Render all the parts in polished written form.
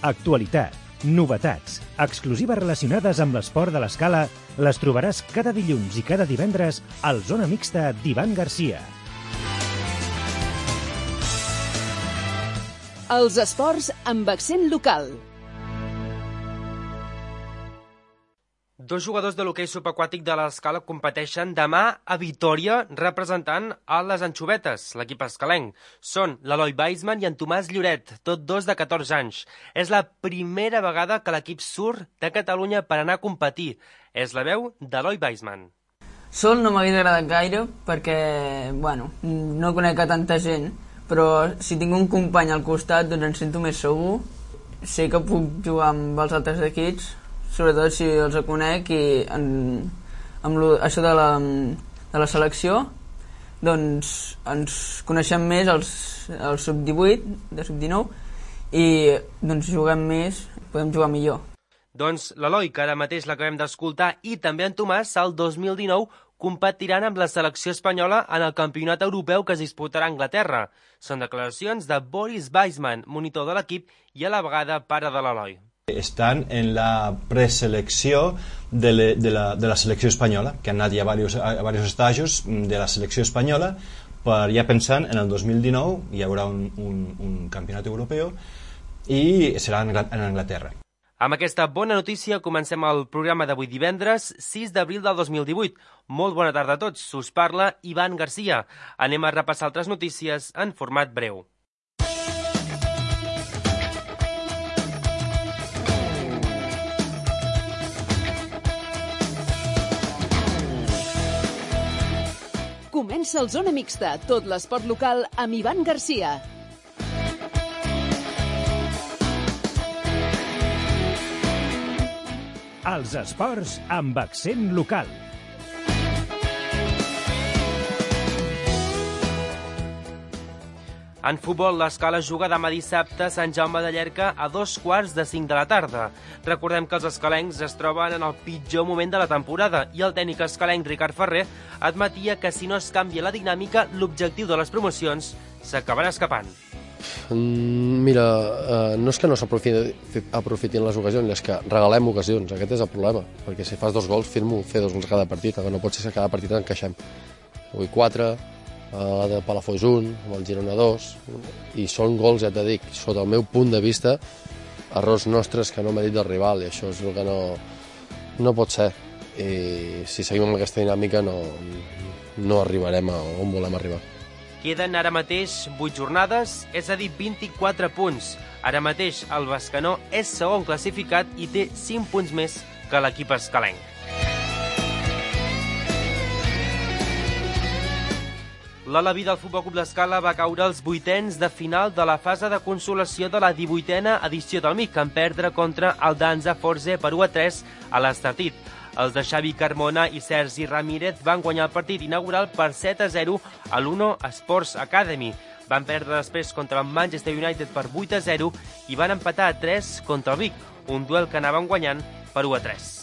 Actualitat, novetats, exclusives relacionades amb l'esport de l'escala les trobaràs cada dilluns i cada divendres al Zona Mixta d'Ivan Garcia. Els esports amb accent local. Dos jugadors de l'hoquei subaquàtic de l'Escala competeixen demà a Vitòria representant a les Anxovetes, l'equip escalenc. Són l'Eloi Weisman i en Tomàs Lloret, tots dos de 14 anys. És la primera vegada que l'equip surt de Catalunya per anar a competir. És la veu d'Eloi Weisman. Sol no m'hagués agradat gaire perquè, no conec a tanta gent, però si tinc un company al costat doncs em sento més segur. Sé que puc jugar amb els altres equips, sobretot si els conec, i amb això de la selecció doncs ens coneixem més els sub-18, de sub-19, i doncs juguem més, podem jugar millor. Doncs l'Eloi, que ara mateix l'acabem d'escoltar, i també en Tomàs, el 2019 competiran amb la selecció espanyola en el campionat europeu que es disputarà a Anglaterra. Són declaracions de Boris Weisman, monitor de l'equip i a la vegada pare de l'Eloi. Están en la preselecció de la selecció espanyola, que han anat ja a varios estajos de la selecció espanyola, per ja pensant en el 2019 hi haurà un campionat europeu i serà en Anglaterra. Amb aquesta bona notícia comencem el programa d'avui divendres 6 d'abril del 2018. Molt bona tarda a tots, us parla Ivan Garcia. Anem a repassar altres notícies en format breu. Comença el Zona Mixta, tot l'esport local amb Ivan Garcia. Els esports amb accent local. En futbol, l'Escala juga demà dissabte a Sant Jaume de Llierca a 2:45 de la tarda. Recordem que els escalencs es troben en el pitjor moment de la temporada i el tècnic escalenc Ricard Ferrer admetia que si no es canvia la dinàmica, l'objectiu de les promocions s'acabarà escapant. Mira, no és que no s'aprofitin les ocasions, és que regalem ocasions, aquest és el problema, perquè si fas 2 gols, fes-m'ho fer 2 gols cada partit, que no pot ser que cada partit encaixem. Avui 4, de Palafolls 1, amb el Girona 2, i són gols, ja t'he dit, sota el meu punt de vista, errors nostres que no m'ha dit del rival, i això és el que no pot ser. I si seguim amb aquesta dinàmica no arribarem a on volem arribar. Queden ara mateix 8 jornades, és a dir, 24 punts. Ara mateix el Bescanó és segon classificat i té 5 punts més que l'equip escalenc. L'Alaví del Futbol Club l'Escala va caure als 8ens de final de la fase de consolació de la 18a edició del MIC, en perdre contra el Danza Forze per 1-3 a l'Estartit. Els de Xavi Carmona i Sergi Ramírez van guanyar el partit inaugural per 7-0 a l'Uno Sports Academy. Van perdre després contra el Manchester United per 8-0 i van empatar a 3 contra el Vic, un duel que anaven guanyant per 1-3.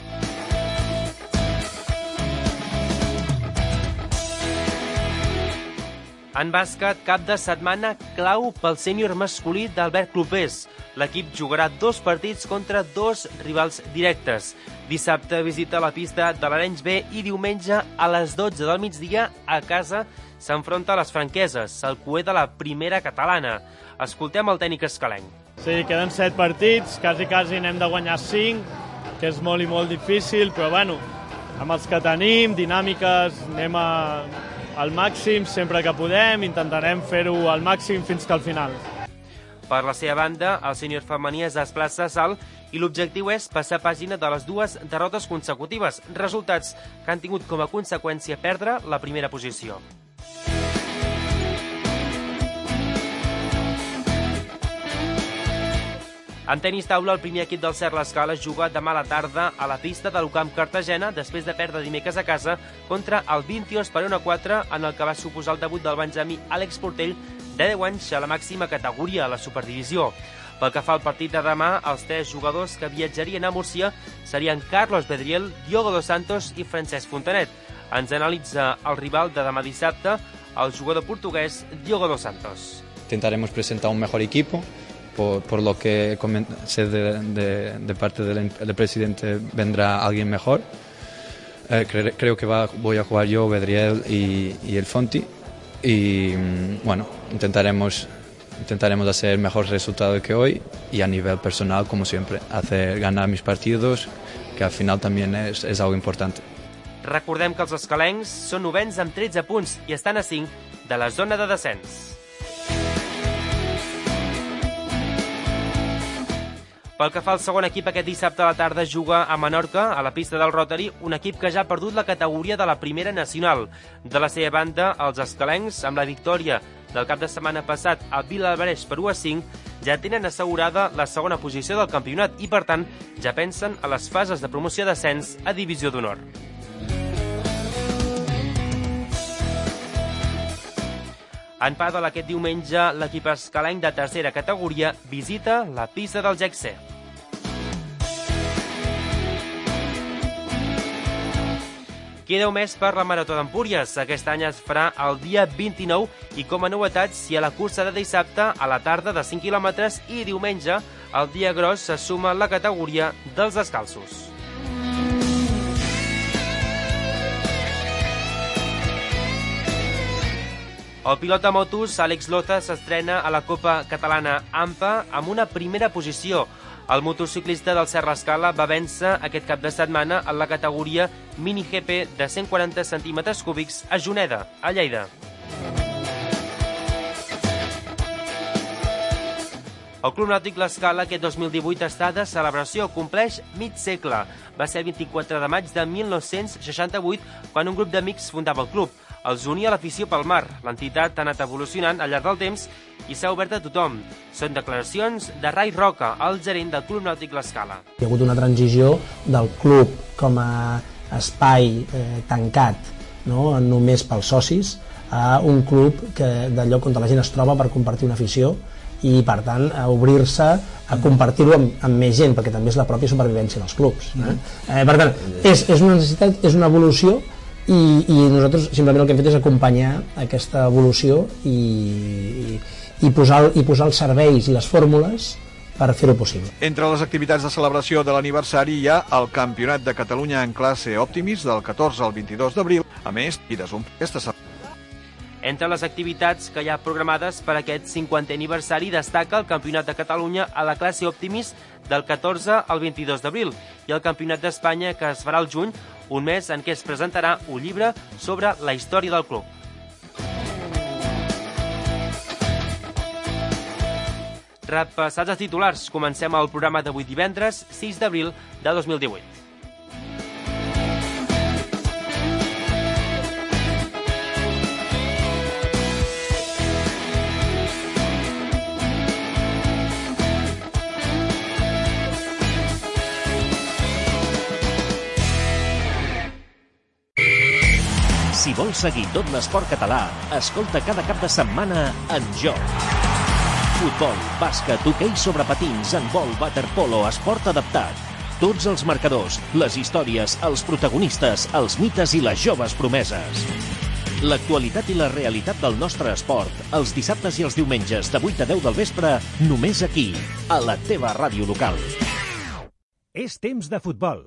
En bàsquet, cap de setmana clau pel sènior masculí d'Albert Clopés. L'equip jugarà 2 partits contra 2 rivals directes. Dissabte visita la pista de l'Arenys B i diumenge a les 12 del migdia a casa s'enfronta a les Franqueses, el cuer de la primera catalana. Escoltem el tècnic escalenc. Sí, queden 7 partits, quasi n'hem de guanyar 5, que és molt i molt difícil, però amb els que tenim, dinàmiques, anem al màxim sempre que podem, intentarem fer-ho al màxim fins que al final. Per la seva banda, el sènior femení es desplaça a Salt i l'objectiu és passar pàgina de les 2 derrotes consecutives, resultats que han tingut com a conseqüència perdre la primera posició. En tenis taula, el primer equip del Cert l'Escala juga demà a la tarda a la pista de l'Ucamp Cartagena després de perdre dimecres a casa contra el Vintios per 1-4 en el que va suposar el debut del benjamí Àlex Portell de 10 anys a la màxima categoria, a la Superdivisió. Pel que fa al partit de demà, els 3 jugadors que viatjarien a Múrcia serien Carlos Bedriel, Diogo dos Santos i Francesc Fontanet. Ens analitza el rival de demà dissabte, el jugador portuguès Diogo dos Santos. Intentaremos presentar un mejor equipo, por lo que sé de parte del presidente, vendrá alguien mejor. Creo que voy a jugar yo, Bedriel y el Fonti, y bueno, intentaremos hacer el mejor resultado que hoy, y a nivel personal, como siempre, ganar mis partidos, que al final también es algo importante. Recordem que els escalencs són novens amb 13 punts i estan a 5 de la zona de descens. Pel que fa al segon equip, aquest dissabte a la tarda juga a Menorca, a la pista del Rotary, un equip que ja ha perdut la categoria de la primera nacional. De la seva banda, els escalencs, amb la victòria del cap de setmana passat a Vilabereix per 1-5, ja tenen assegurada la segona posició del campionat i, per tant, ja pensen a les fases de promoció d'ascens a Divisió d'Honor. En pàdel, aquest diumenge, l'equip escalenc de tercera categoria visita la pista del GEC-C. Queda un mes per la Marató d'Empúries. Aquest any es farà el dia 29 i, com a novetats, hi ha la cursa de dissabte a la tarda de 5 quilòmetres i diumenge, el dia gros, se suma la categoria dels descalços. El pilot de motos, Àlex Loza, s'estrena a la Copa Catalana AMPA amb una primera posició. El motociclista del Serra Escala va vèncer aquest cap de setmana en la categoria Mini GP de 140 centímetres cúbics a Juneda, a Lleida. El Club Nàutic L'Escala aquest 2018 està de celebració, compleix mig segle. Va ser el 24 de maig de 1968 quan un grup d'amics fundava el club. Els unia l'afició pel mar. L'entitat ha anat evolucionant al llarg del temps i s'ha obert a tothom. Són declaracions de Rai Roca, el gerent del Club Nàutic L'Escala. Hi ha hagut una transició del club com a espai tancat, no? Només pels socis, a un club de lloc on la gent es troba per compartir una afició i, per tant, a obrir-se a compartir-ho amb més gent, perquè també és la pròpia supervivència dels clubs. Per tant, és una necessitat, és una evolució, i nosaltres simplement el que hem fet és acompanyar aquesta evolució i posar els serveis i les fórmules per fer-ho possible. Entre les activitats de celebració de l'aniversari hi ha el Campionat de Catalunya en classe Optimis del 14 al 22 d'abril. A més, aquesta setmana. Entre les activitats que hi ha programades per aquest 50è aniversari destaca el Campionat de Catalunya a la classe Optimis del 14 al 22 d'abril i el Campionat d'Espanya que es farà al juny, un mes en què es presentarà un llibre sobre la història del club. Repassats els titulars, comencem el programa d'avui divendres, 6 d'abril de 2018. Si vols seguir tot l'esport català, escolta cada cap de setmana En Joc. Futbol, bàsquet, hoquei sobre patins, handbol, waterpolo, esport adaptat. Tots els marcadors, les històries, els protagonistes, els mites i les joves promeses. L'actualitat i la realitat del nostre esport, els dissabtes i els diumenges de 8 a 10 del vespre, només aquí, a la teva ràdio local. És temps de futbol.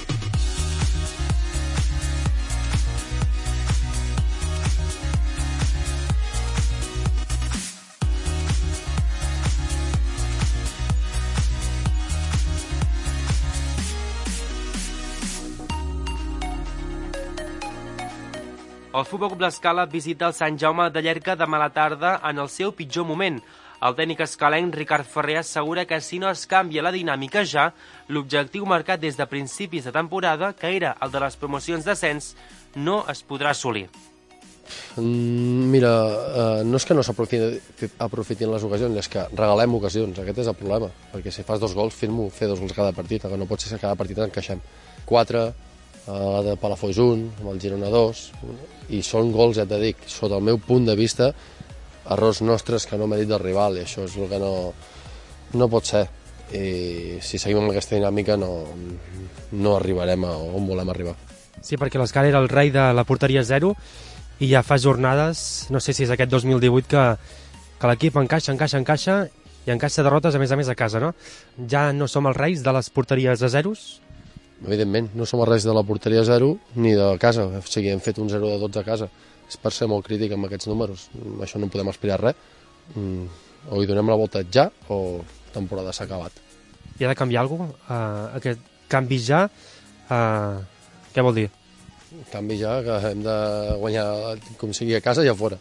El Futbol Club L'Escala visita el Sant Jaume de Llierca demà a la tarda en el seu pitjor moment. El tècnic escalenc Ricard Ferrer assegura que si no es canvia la dinàmica ja, l'objectiu marcat des de principis de temporada, que era el de les promocions d'ascens, no es podrà assolir. Mira, no és que no s'aprofitin les ocasions, és que regalem ocasions, aquest és el problema, perquè si fas 2 gols, fer 2 gols cada partit, que no pot ser que cada partit encaixem 4, de Palafolls 1, amb el Girona 2, i són gols, ja et dic, sota el meu punt de vista, errors nostres que no m'ha dit del rival, i això és el que no pot ser. I si seguim amb aquesta dinàmica no arribarem a on volem arribar. Sí, perquè l'Escala era el rei de la porteria 0 i ja fa jornades, no sé si és aquest 2018, que l'equip encaixa i encaixa derrotes a més a casa, no? Ja no som els reis de les porteries a zeros? Evidentment, no som els reis de la porteria a zero ni de casa, o sigui, hem fet un 0 de 12 a casa. És per ser molt crític amb aquests números, això no podem aspirar res. O hi donem la volta ja o temporada s'ha acabat. I ha de canviar alguna cosa? Aquest canvi ja, què vol dir? Canvi ja, que hem de guanyar com sigui a casa i a fora.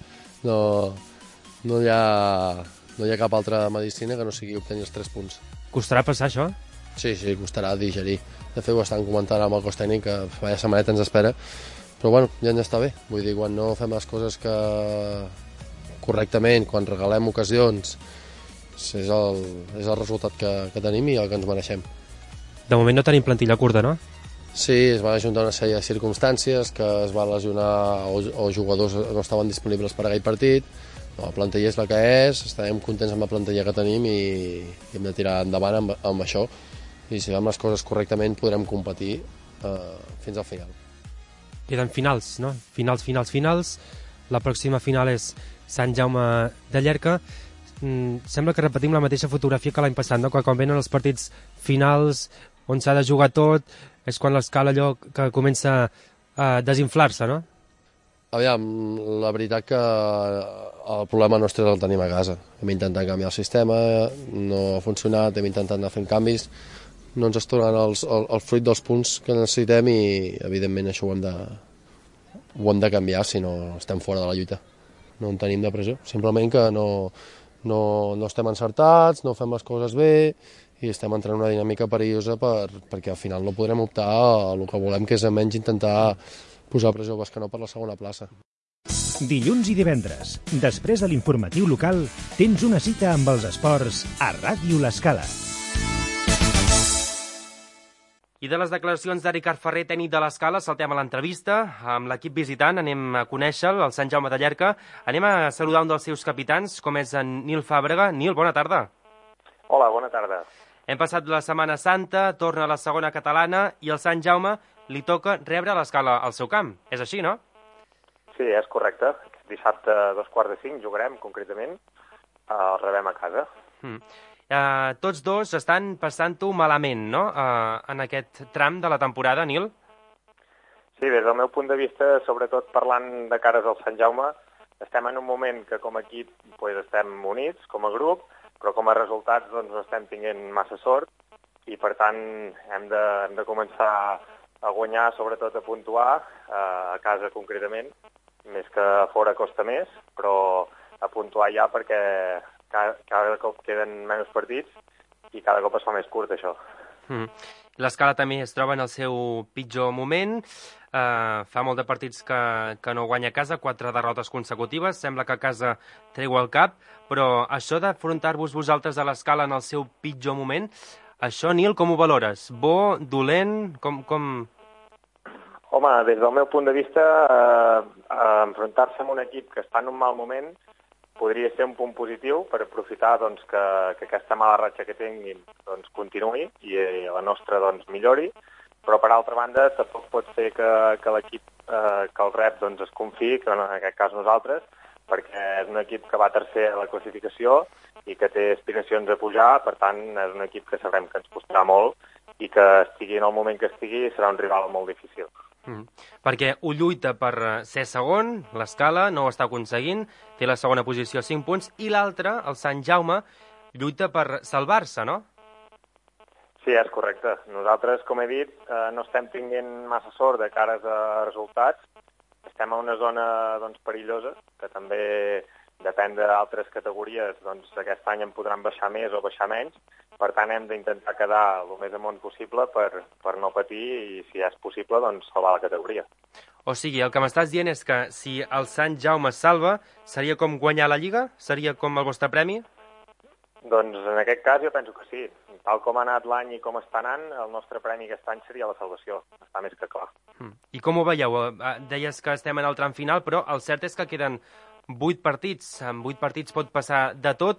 No hi ha cap altra medicina que no sigui obtenir els 3 punts. Costarà passar això? Sí, costarà digerir. De fet, ho estan comentant amb el cos tècnic, que vaya setmaneta ens espera, però bueno, ja ens està bé. Vull dir, quan no fem les coses correctament, quan regalem ocasions, és el resultat que tenim i el que ens mereixem. De moment no tenim plantilla curta, no? Sí, es van ajuntar una sèrie de circumstàncies, que es van lesionar o jugadors no estaven disponibles per aquell partit. La plantilla és la que és, estarem contents amb la plantilla que tenim i hem de tirar endavant amb això. I si fem les coses correctament podrem competir fins al final. Queden finals, no? Finals. La pròxima final és Sant Jaume de Llierca. Sembla que repetim la mateixa fotografia que l'any passat, no? Quan venen els partits finals on s'ha de jugar tot, és quan l'escala allò que comença a desinflar-se, no? Aviam, la veritat que el problema nostre el tenim a casa. Hem intentat canviar el sistema, no ha funcionat, hem intentat anar fent canvis, no ens tornen el fruit dels punts que necessitem i, evidentment, això ho hem de canviar, si no estem fora de la lluita. No en tenim de pressió, simplement que no estem encertats, no fem les coses bé i estem entrant en una dinàmica perillosa perquè al final no podrem optar a el que volem, que és almenys intentar posar pressió al Bescanó per la segona plaça. Dilluns i divendres, després de l'informatiu local, tens una cita amb els esports a Ràdio L'Escala. I de les declaracions d'Ricard Ferrer, tècnic de l'Escala, saltem a l'entrevista. Amb l'equip visitant anem a conèixer-lo, el Sant Jaume de Llierca. Anem a saludar un dels seus capitans, com és en Nil Fàbrega. Nil, bona tarda. Hola, bona tarda. Hem passat la Setmana Santa, torna a la segona catalana i al Sant Jaume li toca rebre l'Escala al seu camp. És així, no? Sí, és correcte. Dissabte a 4:45 jugarem, concretament. El rebem a casa. Tots dos estan passant-ho malament, no?, en aquest tram de la temporada, Nil? Sí, des del meu punt de vista, sobretot parlant de cares al Sant Jaume, estem en un moment que com a equip estem units, com a grup, però com a resultats no estem tinguent massa sort i, per tant, hem de començar a guanyar, sobretot a puntuar, a casa concretament, més que a fora costa més, però a puntuar ja perquè cada cop queden menys partits i cada cop es fa més curt, això. L'Escala també es troba en el seu pitjor moment. Fa molt de partits que no guanya a casa, 4 derrotes consecutives. Sembla que a casa treu el cap, però això d'afrontar-vos vosaltres a l'Escala en el seu pitjor moment, això, Nil, com ho valores? Bo, dolent, com... Home, des del meu punt de vista, enfrontar-se amb un equip que està en un mal moment podria ser un punt positiu per aprofitar que aquesta mala ratxa que tinguin continuï i la nostra millori, però per altra banda tampoc pot ser que l'equip que el rep es confiï, que en aquest cas nosaltres, perquè és un equip que va tercer a la classificació i que té aspiracions a pujar, per tant és un equip que sabrem que ens costarà molt i que estigui en el moment que estigui serà un rival molt difícil. Perquè ho lluita per ser segon, l'Escala no ho està aconseguint, té la segona posició a 5 punts, i l'altre, el Sant Jaume, lluita per salvar-se, no? Sí, és correcte. Nosaltres, com he dit, no estem tinguent massa sort de cares a resultats. Estem a una zona perillosa, que també depèn d'altres categories, aquest any en podran baixar més o baixar menys. Per tant, hem d'intentar quedar el més amunt possible per no patir i, si és possible, salvar la categoria. O sigui, el que m'estàs dient és que si el Sant Jaume es salva, seria com guanyar la Lliga? Seria com el vostre premi? Doncs en aquest cas jo penso que sí. Tal com ha anat l'any i com està anant, el nostre premi aquest any seria la salvació. Està més que clar. I com ho veieu? Deies que estem en el tram final, però el cert és que queden 8 partits. En 8 partits pot passar de tot.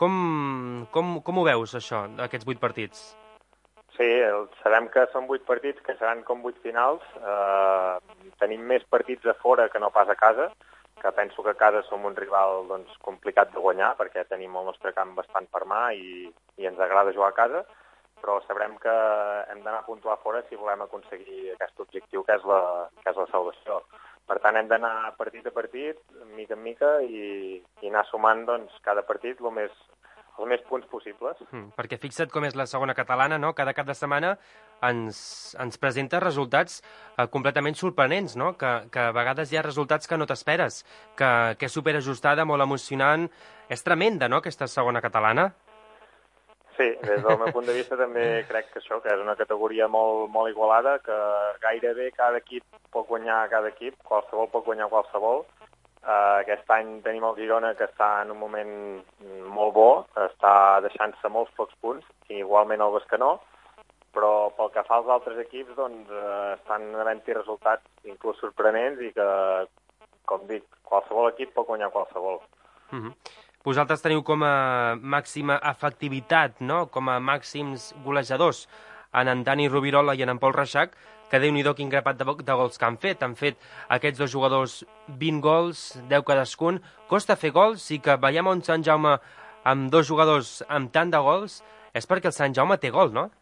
Com ho veus, això, aquests 8 partits? Sí, sabem que són 8 partits, que seran com 8 finals. Tenim més partits a fora que no pas a casa. que penso que a casa som un rival doncs, complicat de guanyar, perquè tenim el nostre camp bastant per mà i ens agrada jugar a casa, però sabrem que hem d'anar a puntuar fora si volem aconseguir aquest objectiu, que és la salvació. Per tant, hem d'anar partit a partit, mica en mica, i anar sumant doncs, cada partit els més punts possibles. Perquè fixa't com és la segona catalana, no? Cada cap de setmana ens presenta resultats completament sorprenents, no? Que a vegades hi ha resultats que no t'esperes, que és superajustada, molt emocionant. És tremenda, no?, aquesta segona catalana. Sí, des del meu punt de vista també crec que això, que és una categoria molt, molt igualada, que gairebé cada equip pot guanyar cada equip, qualsevol pot guanyar qualsevol. Aquest any tenim el Girona, que està en un moment molt bo, està deixant-se molts pocs punts, i igualment el Bescanó, però pel que fa als altres equips, doncs, estan havent-hi resultats inclús sorprenents i que, com dic, qualsevol equip pot guanyar qualsevol. Vosaltres teniu com a màxima efectivitat, no?, com a màxims golejadors, en Dani Rubirola i en Pol Reixac, que Déu-n'hi-do quin grapat de gols que han fet. Han fet aquests dos jugadors 20 gols, 10 cadascun. Costa fer gols, i que veiem on Sant Jaume amb dos jugadors amb tant de gols, és perquè el Sant Jaume té gol, no?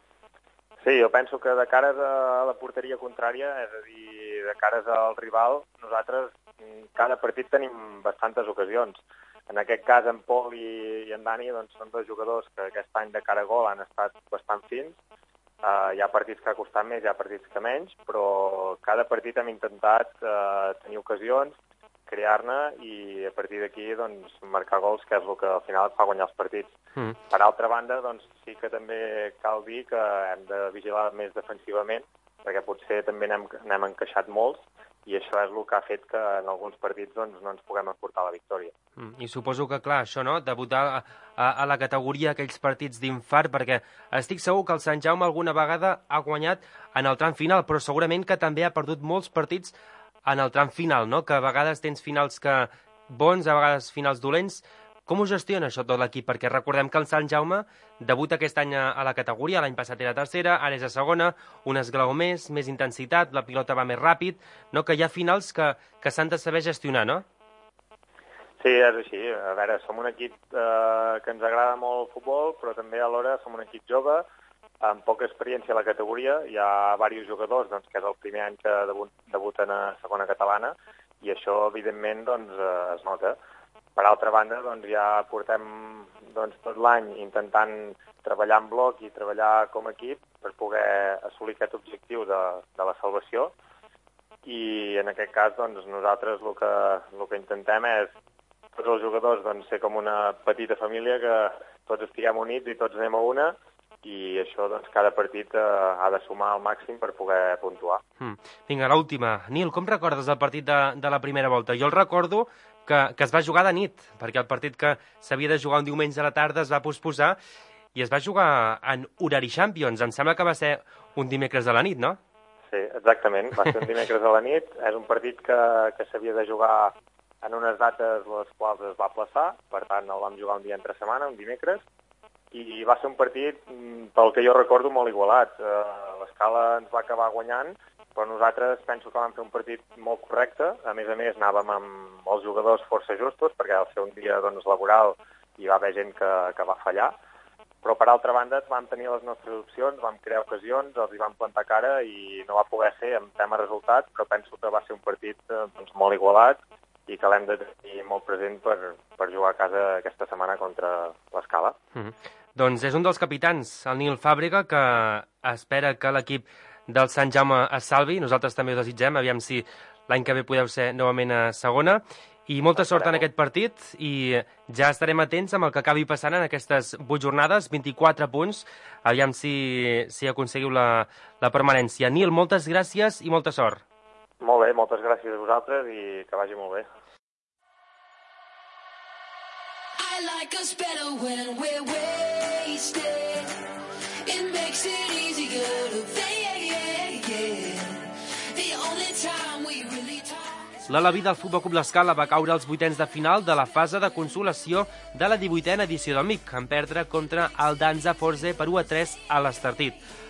Sí, jo penso que de cares a la porteria contrària, és a dir, de cares al rival, nosaltres cada partit tenim bastantes ocasions. En aquest cas, en Pol i en Dani doncs, són dos jugadors que aquest any de cara a gol han estat bastant fins. Hi ha partits que ha costat més, hi ha partits que menys, però cada partit hem intentat tenir ocasions, crear-ne i a partir d'aquí doncs, marcar gols, que és el que al final et fa guanyar els partits. Per altra banda, doncs, sí que també cal dir que hem de vigilar més defensivament, perquè potser també n'hem encaixat molts, i això és el que ha fet que en alguns partits doncs, no ens puguem emportar la victòria. I suposo que, clar, això, no?, debutar a la categoria aquells partits d'infart, perquè estic segur que el Sant Jaume alguna vegada ha guanyat en el tram final, però segurament que també ha perdut molts partits en el tram final, no?, que a vegades tens finals bons, a vegades finals dolents. Com ho gestiona això tot l'equip? Perquè recordem que el Sant Jaume debuta aquest any a la categoria, l'any passat era tercera, ara és a segona, un esglaó més intensitat, la pilota va més ràpid, no? Que hi ha finals que s'han de saber gestionar, no? Sí, és així. A veure, som un equip que ens agrada molt el futbol, però també alhora som un equip jove, amb poca experiència a la categoria. Hi ha diversos jugadors, doncs, que és el primer any que debuten a segona catalana, i això, evidentment, doncs, es nota. Per altra banda, doncs, ja portem tot l'any intentant treballar en bloc i treballar com a equip per poder assolir aquest objectiu de la salvació. I en aquest cas, doncs, nosaltres el que intentem és tots els jugadors doncs, ser com una petita família, que tots estiguem units i tots anem a una, i això doncs, cada partit ha de sumar al màxim per poder puntuar. Vinga, l'última. Nil, com recordes el partit de la primera volta? Jo el recordo que es va jugar de nit, perquè el partit que s'havia de jugar un diumenge a la tarda es va posposar i es va jugar en horari Champions. Em sembla que va ser un dimecres a la nit, no? Sí, exactament. Va ser un dimecres a la nit. És un partit que s'havia de jugar en unes dates les quals es va aplaçar, per tant el vam jugar un dia entre setmana, un dimecres, i va ser un partit, pel que jo recordo, molt igualat. L'Escala ens va acabar guanyant, però nosaltres penso que vam fer un partit molt correcte. A més, anàvem amb els jugadors força justos, perquè al ser un dia doncs, laboral hi va haver gent que va fallar. Però, per altra banda, vam tenir les nostres opcions, vam crear ocasions, els hi vam plantar cara i no va poder ser en tema resultat, però penso que va ser un partit doncs, molt igualat i que l'hem de tenir molt present per jugar a casa aquesta setmana contra l'Escala. Doncs és un dels capitans, el Nil Fàbrega, que espera que l'equip del Sant Jaume es salvi. Nosaltres també ho desitgem, aviam si l'any que ve podeu ser novament a segona. I molta sort en aquest partit, i ja estarem atents amb el que acabi passant en aquestes 8 jornades, 24 punts, aviam si aconseguiu la permanència. Nil, moltes gràcies i molta sort. Molt bé, moltes gràcies a vosaltres i que vagi molt bé. I like us better when we're wasted. It makes it easier to fake, the only time we really talk. L'Alaví del Futbol Club L'Escala va caure als vuitens de final de la fase de consolació de la 18a edició del MIC, en perdre contra el Danza Forze per 1-3 a l'Estartit.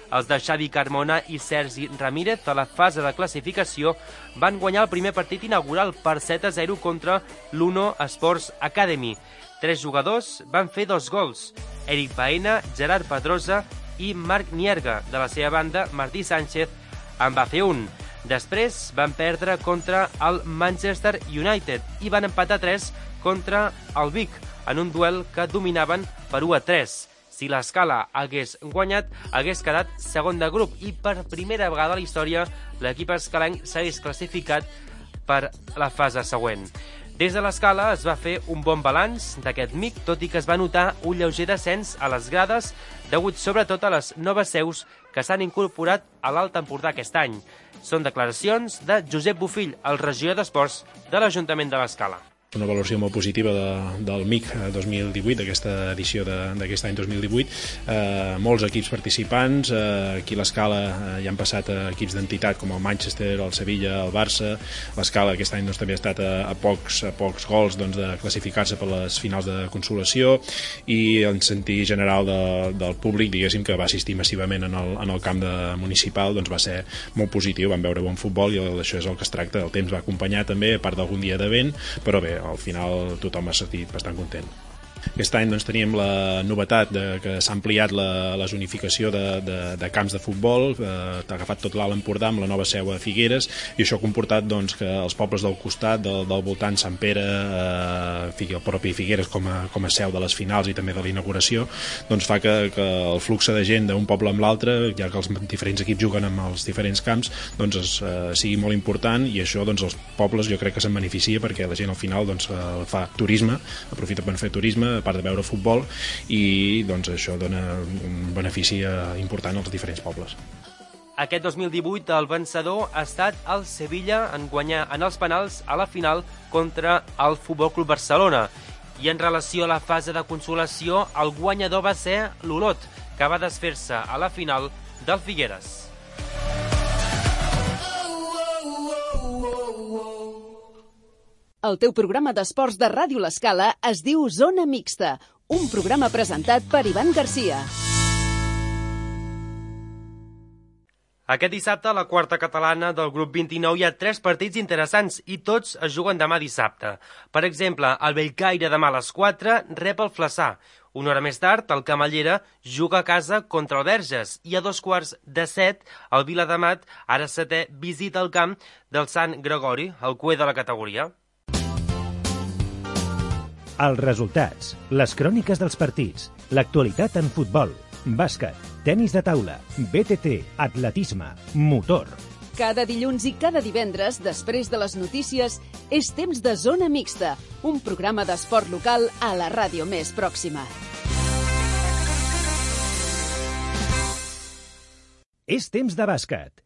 Els de Xavi Carmona i Sergi Ramírez a la fase de classificació van guanyar el primer partit inaugural per 7-0 contra l'Uno Sports Academy. 3 jugadors van fer 2 gols, Eric Baena, Gerard Pedrosa i Marc Nierga. De la seva banda, Martí Sánchez en va fer un. Després van perdre contra el Manchester United i van empatar 3 contra el Vic en un duel que dominaven per 1-3. Si l'Escala hagués guanyat, hagués quedat segon de grup i per primera vegada a la història l'equip escalenc s'hagués classificat per la fase següent. Des de l'Escala es va fer un bon balanç d'aquest MIC, tot i que es va notar un lleuger descens a les grades, degut sobretot a les noves seus que s'han incorporat a l'Alt Empordà aquest any. Són declaracions de Josep Bofill, el regidor d'Esports de l'Ajuntament de l'Escala. Una valoració molt positiva del MIC 2018, d'aquesta edició d'aquest any 2018. Molts equips participants, aquí a l'Escala hi han passat equips d'entitat com el Manchester, el Sevilla, el Barça. L'Escala aquest any també ha estat a pocs gols de classificar-se per les finals de consolació, i en sentit general del públic, diguéssim, que va assistir massivament en el camp municipal, va ser molt positiu. Vam veure bon futbol i això és el que es tracta. El temps va acompanyar també, a part d'algun dia de vent, però bé, al final tothom ha sentit bastant content. Aquest any teníem la novetat que s'ha ampliat la zonificació de camps de futbol, t'ha agafat tot l'Alt Empordà amb la nova seu a Figueres, i això ha comportat que els pobles del costat, del voltant, Sant Pere, el propi Figueres com a seu de les finals i també de la inauguració, fa que el flux de gent d'un poble amb l'altre, ja que els diferents equips juguen amb els diferents camps, sigui molt important, i això els pobles jo crec que se'n beneficia, perquè la gent al final fa turisme, aprofita per fer turisme, a part de veure futbol, i això dona un benefici important als diferents pobles. Aquest 2018 el vencedor ha estat el Sevilla en guanyar en els penals a la final contra el Futbol Club Barcelona. I en relació a la fase de consolació, el guanyador va ser l'Olot, que va desfer-se a la final del Figueres. El teu programa d'esports de Ràdio L'Escala es diu Zona Mixta, un programa presentat per Ivan Garcia. Aquest dissabte, a la quarta catalana del grup 29, hi ha 3 partits interessants i tots es juguen demà dissabte. Per exemple, el Bellcaire demà a les 4 rep el Flaçà. Una hora més tard, el Camallera juga a casa contra el Verges i a 2:45 el Viladamat, ara 7è, visita el camp del Sant Gregori, el cuer de la categoria. Els resultats, les cròniques dels partits, l'actualitat en futbol, bàsquet, tenis de taula, BTT, atletisme, motor. Cada dilluns i cada divendres, després de les notícies, és temps de Zona Mixta, un programa d'esport local a la ràdio més pròxima. És temps de bàsquet.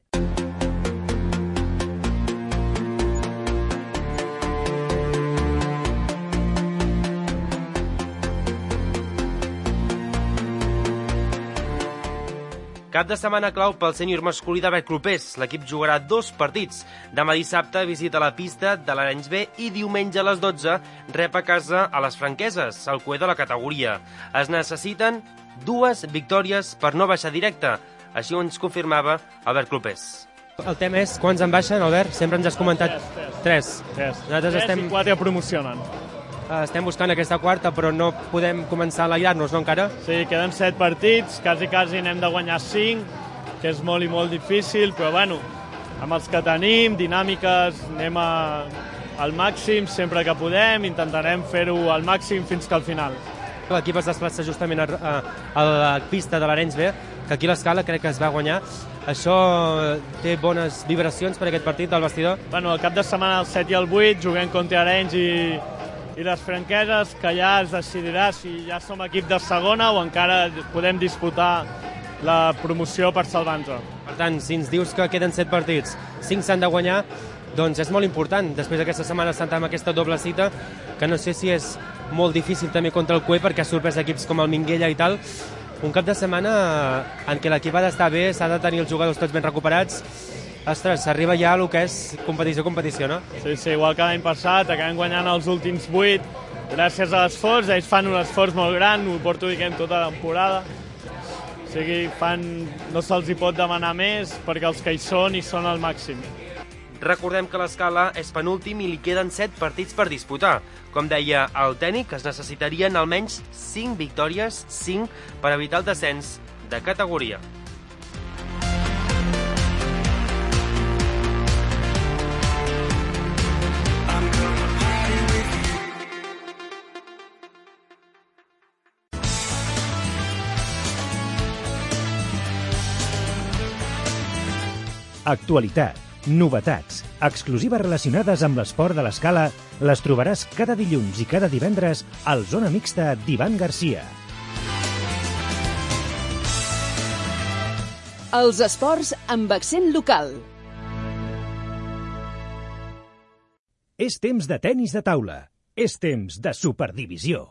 Cap de setmana clau pel sènior masculí de Betclopers. L'equip jugarà 2 partits. Demà dissabte visita la pista de l'Arenys B i diumenge a les 12 rep a casa a les Franqueses, el cuer de la categoria. Es necessiten 2 victòries per no baixar directe. Així ho ens confirmava Albert Clopés. El tema és quants en baixen, Albert? Sempre ens has comentat 3. 3 i 4 promocionen. Estem buscant aquesta quarta, però no podem començar a alegrar-nos, no, encara? Sí, queden 7 partits, quasi n'hem de guanyar 5, que és molt i molt difícil, però bueno, amb els que tenim, dinàmiques, anem al màxim sempre que podem, intentarem fer-ho al màxim fins que al final. L'equip es desplaça justament a la pista de l'Arenys B, que aquí a l'Escala crec que es va guanyar. Això té bones vibracions per aquest partit del vestidor? Bueno, el cap de setmana, el 7 i el 8, juguem contra Arenys i les Franqueses, que ja es decidirà si ja som equip de segona o encara podem disputar la promoció per salvar-nos. Per tant, si ens dius que queden 7 partits, 5 s'han de guanyar, doncs és molt important, després d'aquesta Setmana Santa amb aquesta doble cita, que no sé si és molt difícil també contra el cuer, perquè ha sorprès equips com el Minguella i tal. Un cap de setmana en què l'equip ha d'estar bé, s'ha de tenir els jugadors tots ben recuperats. Ostres, s'arriba ja a el que és competició, no? Sí, igual que l'any passat, acabem guanyant els últims 8, gràcies a l'esforç, ells fan un esforç molt gran, ho porto dient tota la temporada. O sigui, no se'ls hi pot demanar més perquè els que hi són al màxim. Recordem que l'Escala és penúltim i li queden 7 partits per disputar. Com deia el tècnic, es necessitarien almenys 5 victòries, 5 per evitar el descens de categoria. Actualitat, novetats, exclusives relacionades amb l'esport de l'Escala les trobaràs cada dilluns i cada divendres al Zona Mixta d'Ivan Garcia. Els esports amb accent local. És temps de tenis de taula. És temps de superdivisió.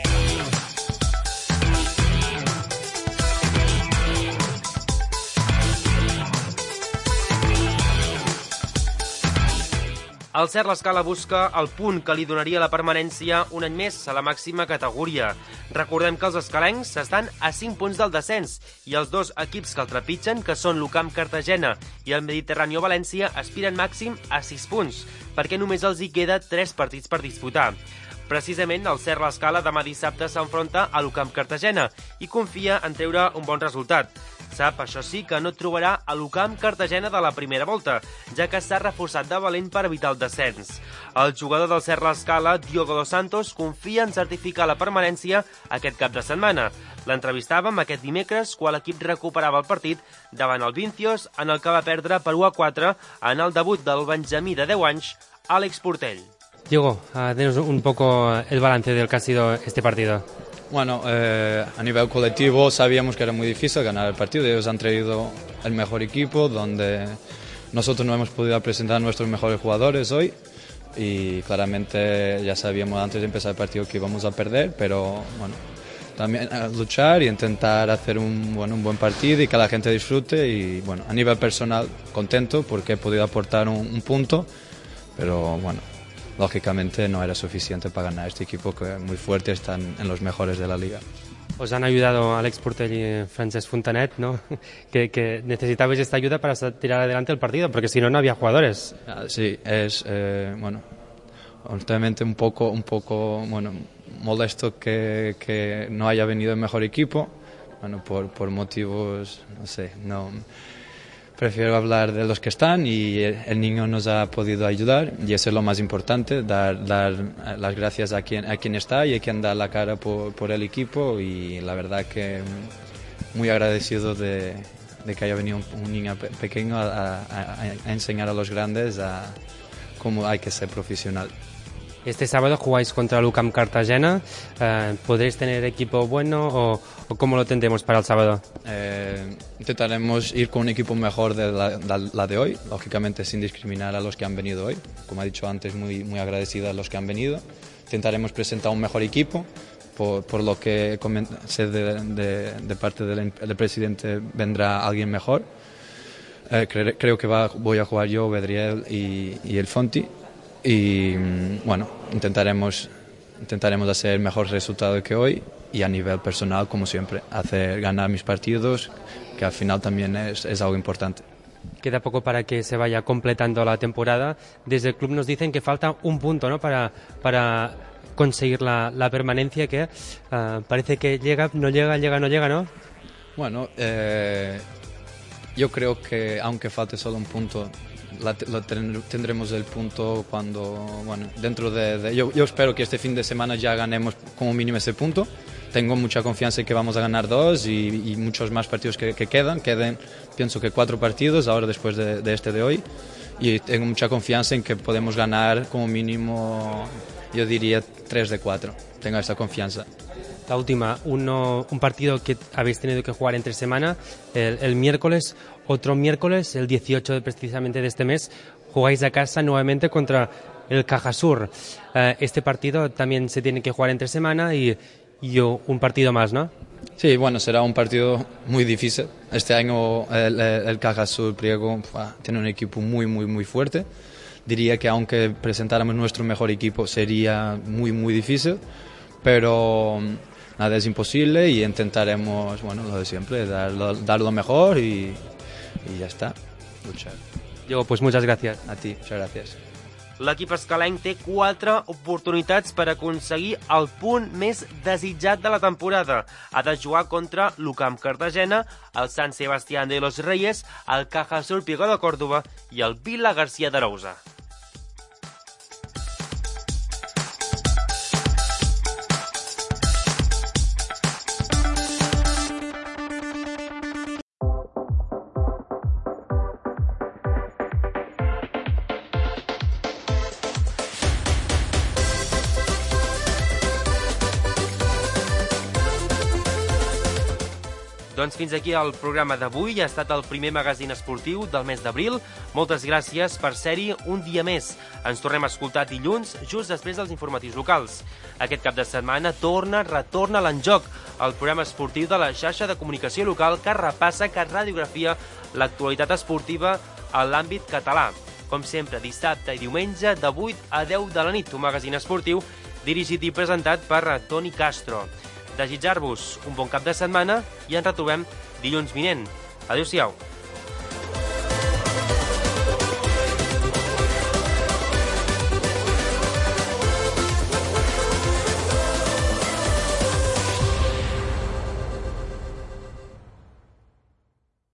El Cert l'Escala busca el punt que li donaria la permanència un any més a la màxima categoria. Recordem que els escalencs estan a 5 punts del descens i els 2 equips que el trepitgen, que són l'UCAM Cartagena i el Mediterráneo València, aspiren màxim a 6 punts, perquè només els hi queda 3 partits per disputar. Precisament, el Cert l'Escala demà dissabte s'enfronta a l'UCAM Cartagena i confia en treure un bon resultat. Sap, això sí, que no trobarà a l'UCAM Cartagena de la primera volta, ja que s'ha reforçat de valent per evitar el descens. El jugador del Cert l'Escala, Diogo dos Santos, confia en certificar la permanència aquest cap de setmana. L'entrevistàvem aquest dimecres quan l'equip recuperava el partit davant el Vincios, en el que va perdre per 1-4 en el debut del benjamí de 10 anys, Àlex Portell. Diego, denos un poco el balance del que ha sido este partido. Bueno, a nivel colectivo sabíamos que era muy difícil ganar el partido. Ellos han traído el mejor equipo, donde nosotros no hemos podido presentar a nuestros mejores jugadores hoy y claramente ya sabíamos antes de empezar el partido que íbamos a perder, pero bueno, también a luchar y intentar hacer un buen partido y que la gente disfrute. Y bueno, a nivel personal contento porque he podido aportar un punto, pero bueno, lógicamente no era suficiente para ganar este equipo que muy fuerte, están en los mejores de la liga. Os han ayudado Àlex Portell y Francesc Fontanet, ¿no? que necesitabais esta ayuda para tirar adelante el partido, porque si no, no había jugadores. Sí, es, bueno, honestamente un poco bueno, molesto que no haya venido el mejor equipo, bueno, por motivos, no sé, no... Prefiero hablar de los que están y el niño nos ha podido ayudar y eso es lo más importante, dar las gracias a quien está y a quien da la cara por el equipo y la verdad que muy agradecido de que haya venido un niño pequeño a enseñar a los grandes a cómo hay que ser profesional. Este sábado jugáis contra l'UCAM Cartagena. ¿Podréis tener equipo bueno o cómo lo tendremos para el sábado? Intentaremos ir con un equipo mejor de la de hoy, lógicamente sin discriminar a los que han venido hoy. Como he dicho antes, muy agradecido a los que han venido. Intentaremos presentar un mejor equipo. Por lo que sé de parte del presidente vendrá alguien mejor. Creo que voy a jugar yo, Bedriel y el Fonti. Y bueno, intentaremos hacer el mejor resultado que hoy y a nivel personal, como siempre, ganar mis partidos, que al final también es algo importante. Queda poco para que se vaya completando la temporada. Desde el club nos dicen que falta un punto, ¿no? para conseguir la permanencia, que parece que no llega, ¿no? Bueno, yo creo que aunque falte solo un punto, tendremos el punto cuando, bueno, dentro de yo espero que este fin de semana ya ganemos como mínimo ese punto. Tengo mucha confianza en que vamos a ganar 2 y muchos más partidos que queden, pienso que 4 partidos ahora después de este de hoy, y tengo mucha confianza en que podemos ganar como mínimo, yo diría 3 de 4, tengo esa confianza. La última, un partido que habéis tenido que jugar entre semana, el miércoles, otro miércoles, el 18 precisamente de este mes, jugáis a casa nuevamente contra el Cajasur. Este partido también se tiene que jugar entre semana y un partido más, ¿no? Sí, bueno, será un partido muy difícil. Este año el Cajasur Priego tiene un equipo muy fuerte. Diría que aunque presentáramos nuestro mejor equipo sería muy difícil, pero nada es imposible y intentaremos, bueno, lo de siempre, dar lo mejor y ya está, luchar. Diego, pues muchas gracias. A ti, muchas gracias. L'equip escalenc té 4 oportunitats per aconseguir el punt més desitjat de la temporada. Ha de jugar contra l'UCAM Cartagena, el San Sebastián de los Reyes, el Caja Sur Piego de Córdoba i el Vila García d'Arousa. Doncs fins aquí el programa d'avui. Ha estat el primer magazín esportiu del mes d'abril. Moltes gràcies per ser-hi un dia més. Ens tornem a escoltar dilluns, just després dels informatius locals. Aquest cap de setmana retorna l'Enjoc, el programa esportiu de la xarxa de comunicació local que repassa, que radiografia l'actualitat esportiva a l'àmbit català. Com sempre, dissabte i diumenge, de 8 a 10 de la nit, un magazín esportiu dirigit i presentat per Toni Castro. Desitjar-vos un bon cap de setmana i ens retrobem dilluns vinent. Adéu-siau.